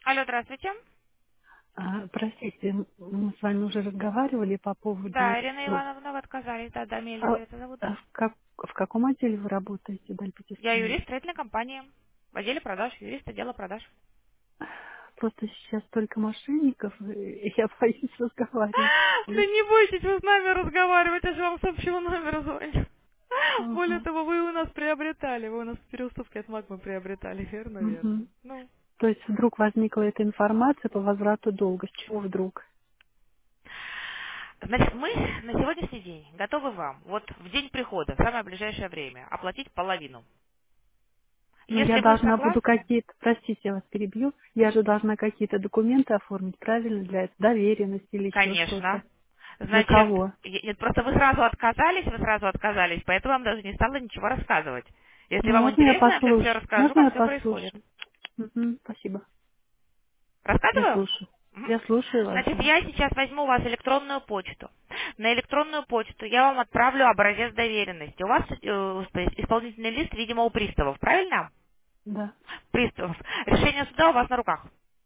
Алло, здравствуйте. Простите, мы с вами уже разговаривали по поводу... Да, Ирина Ивановна, вы отказались. Да, да, А, Елизавета зовут. в каком отделе вы работаете, Даль Я Пятискина? юрист строительной компании. В отделе продаж, юрист отдела продаж. Просто сейчас столько мошенников, и я боюсь разговаривать. Да не бойтесь, вы с нами разговаривать, я же вам с общего номера звоню. Более Ага. того, вы у нас приобретали, вы у нас в переуступке от Магмы приобретали, верно, верно. Мгм. Ну, То есть вдруг возникла эта информация по возврату долга. С чего вдруг? значит, мы на сегодняшний день готовы вам, вот в день прихода, в самое ближайшее время, оплатить половину. Но я Если вы должна буду согласны, какие-то, простите, я вас перебью, я же должна какие-то документы оформить, правильно, для этого, доверенность или еще что-то. конечно. Для Значит, кого? нет, просто вы сразу отказались, поэтому вам даже не стала ничего рассказывать. Если Ну, вам можно я интересно, я сейчас все послушаю? расскажу, Можно как я все происходит. послушаю? Мгм, спасибо. Я Рассказываю? слушаю. Мгм. Я слушаю вас, Значит, да. я сейчас возьму у вас электронную почту. На электронную почту я вам отправлю образец доверенности. У вас исполнительный лист, видимо, у приставов, правильно? Да. Приставов. Решение суда у вас на руках.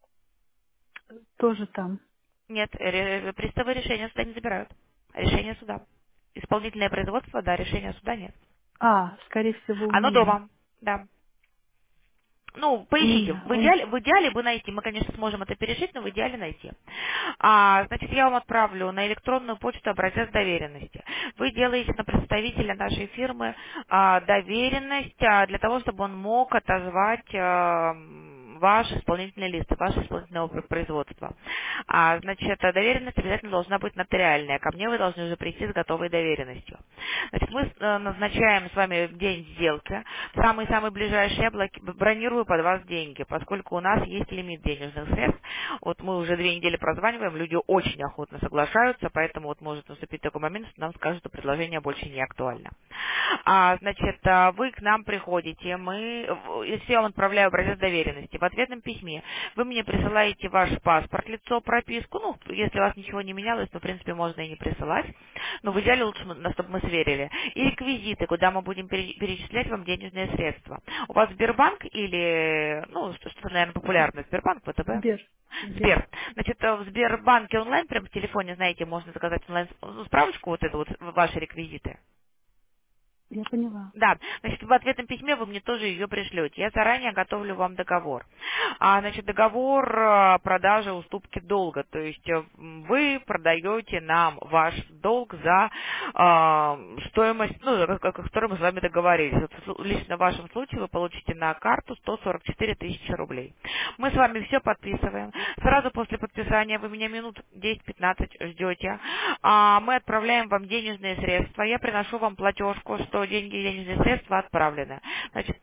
Тоже там. Нет, приставы решения суда не забирают. Решение суда. Исполнительное производство, да, решение суда нет. Скорее всего, у Оно меня. дома, да. Ну, У поищите. меня. Он... В идеале бы найти. Мы, конечно, сможем это перешить, но в идеале найти. Значит, я вам отправлю на электронную почту образец доверенности. Вы делаете на представителя нашей фирмы доверенность для того, чтобы он мог отозвать ваш исполнительный лист, ваше исполнительное производство. Значит, доверенность обязательно должна быть нотариальная. Ко мне вы должны уже прийти с готовой доверенностью. Значит, мы назначаем с вами день сделки. Самый-самый ближайший я бронирую под вас деньги, поскольку у нас есть лимит денежных средств. Вот мы уже 2 недели прозваниваем, люди очень охотно соглашаются, поэтому вот может наступить такой момент, что нам скажут, что предложение больше не актуально. Значит, вы к нам приходите, если я вам отправляю образец доверенности, в ответном письме вы мне присылаете ваш паспорт, лицо, прописку, ну, если у вас ничего не менялось, то, в принципе, можно и не присылать, но в идеале лучше, чтобы мы сверили, и реквизиты, куда мы будем перечислять вам денежные средства. У вас Сбербанк или, ну, что-то, наверное, популярное, Сбербанк, ВТБ? Сбер. Сбер. Сбер. Значит, в Сбербанке онлайн, прямо в телефоне, знаете, можно заказать онлайн справочку, вот эту вот, ваши реквизиты. Я поняла. Да, значит, в ответном письме вы мне тоже ее пришлете. Я заранее готовлю вам договор. Значит, договор продажи уступки долга. То есть вы продаете нам ваш долг за стоимость, ну, о которой мы с вами договорились. Вот лично в вашем случае вы получите на карту 144 тысячи рублей. Мы с вами все подписываем. Сразу после подписания вы меня минут 10-15 ждете. Мы отправляем вам денежные средства. Я приношу вам платежку, что деньги и денежные средства отправлены. Значит,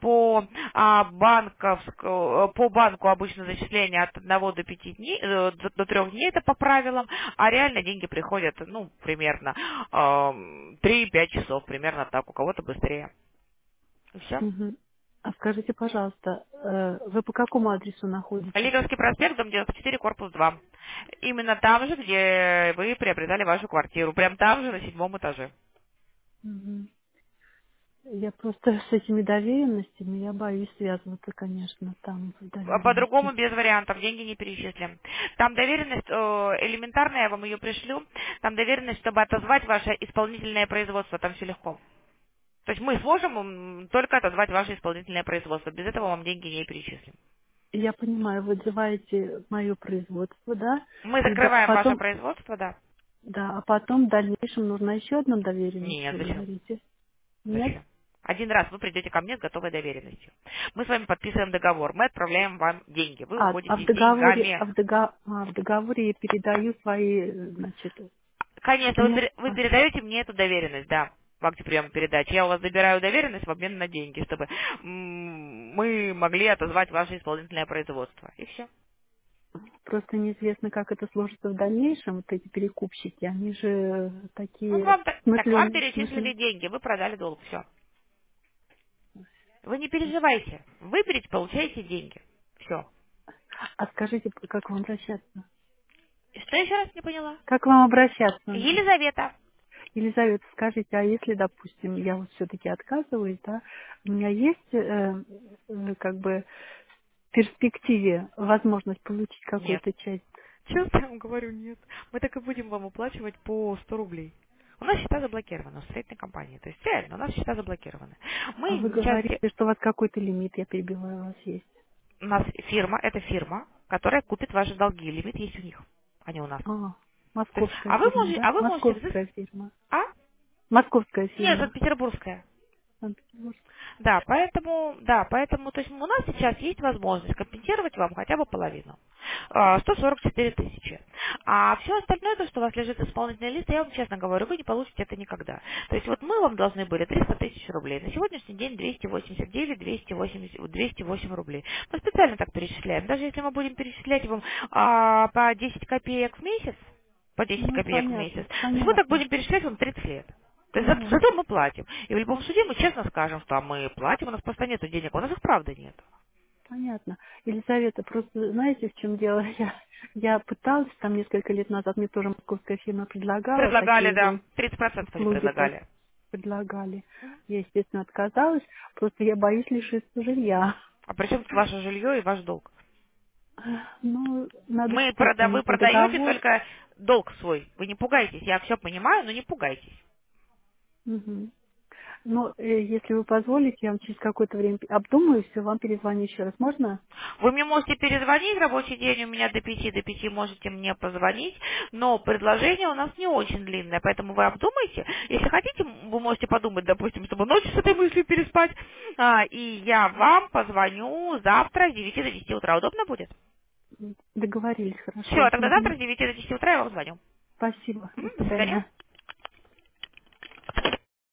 по банку обычно зачисление от 1 до 5 дней, до 3 дней, это по правилам, а реально деньги приходят, ну, примерно 3-5 часов, примерно так, у кого-то быстрее. И все. Мгм. А скажите, пожалуйста, вы по какому адресу находитесь? Лиговский проспект, дом 94, корпус 2. Именно там же, где вы приобретали вашу квартиру. Прям там же, на 7 этаже. Мгм. Я просто с этими доверенностями, я боюсь связываться, конечно, там в По-другому доверенности. без вариантов, деньги не перечислим. Там доверенность, элементарная, я вам ее пришлю. Там доверенность, чтобы отозвать ваше исполнительное производство, там все легко. То есть мы сможем только отозвать ваше исполнительное производство. Без этого вам деньги не перечислим. Я понимаю, вы отзываете мое производство, да? Мы И закрываем ваше потом, производство, да. да, а потом в дальнейшем нужна еще одна доверенность, Нет, вы зачем? говорите? Нет? Зачем? Один раз вы придете ко мне с готовой доверенностью. Мы с вами подписываем договор, мы отправляем вам деньги. Вы А уходите с деньгами. в договоре я передаю свои, значит, Конечно, нет? вы передаете мне эту доверенность, да, в акте приема передачи. Я у вас забираю доверенность в обмен на деньги, чтобы мы могли отозвать ваше исполнительное производство. И все. Просто неизвестно, как это сложится в дальнейшем, вот эти перекупщики, они же Ну, такие так вам смысленные. перечислили деньги, вы продали долг, все. Вы не переживайте. Выберите, получаете деньги. Все. А скажите, как вам обращаться? Что еще раз не поняла? Как вам обращаться? Елизавета. Елизавета, скажите, а если, допустим, я вот все-таки отказываюсь, да, у меня есть, как бы, в перспективе возможность получить Нет. какую-то часть? Честно я вам говорю, нет. Мы так и будем вам уплачивать по 100 рублей. У нас счета заблокированы, у строительной компании. То есть реально, у нас счета заблокированы. А вы Мы сейчас, говорите, что у вас какой-то лимит, я перебиваю, у вас есть. у нас фирма, это фирма, которая купит ваши долги. Лимит есть у них, а не у нас. А, То есть, московская фирма, да? а вы можете Московская фирма. А? Московская Нет, фирма. Санкт-Петербургская. Санкт-Петербург. Да, поэтому, то есть у нас сейчас есть возможность компенсировать вам хотя бы половину. 144 тысячи. А все остальное, то, что у вас лежит исполнительный лист, я вам честно говорю, вы не получите это никогда. То есть вот мы вам должны были 300 тысяч рублей. На сегодняшний день 289, 208 рублей. Мы специально так перечисляем. Даже если мы будем перечислять вам по 10 копеек в месяц, по 10 Ну, копеек в месяц, понятно, то есть мы так понятно, будем перечислять вам 30 лет. То есть понятно, зато мы платим. И в любом суде мы честно скажем, что мы платим, у нас просто нет денег, у нас их правда нет. понятно. Елизавета, просто знаете, в чем дело? Я пыталась там несколько лет назад, мне тоже московская фирма предлагала Предлагали, такие да. же 30% они услуги, предлагали. предлагали. Я, естественно, отказалась, просто я боюсь лишиться жилья. А при чем тут ваше жилье и ваш долг? Ну, надо читать, Вы конечно, продаете договор. только долг свой. Вы не пугайтесь. Я все понимаю, но не пугайтесь. Мгм. Но если вы позволите, я вам через какое-то время обдумаю все, вам перезвоню еще раз. Можно? Вы мне можете перезвонить, рабочий день у меня до пяти можете мне позвонить, но предложение у нас не очень длинное, поэтому вы обдумайте. Если хотите, вы можете подумать, допустим, чтобы ночью с этой мыслью переспать, и я вам позвоню завтра с 9 до 10 утра. Удобно будет? Договорились, Все, хорошо. тогда Мгм. завтра с 9 до 10 утра я вам звоню. Спасибо. До До свидания. свидания.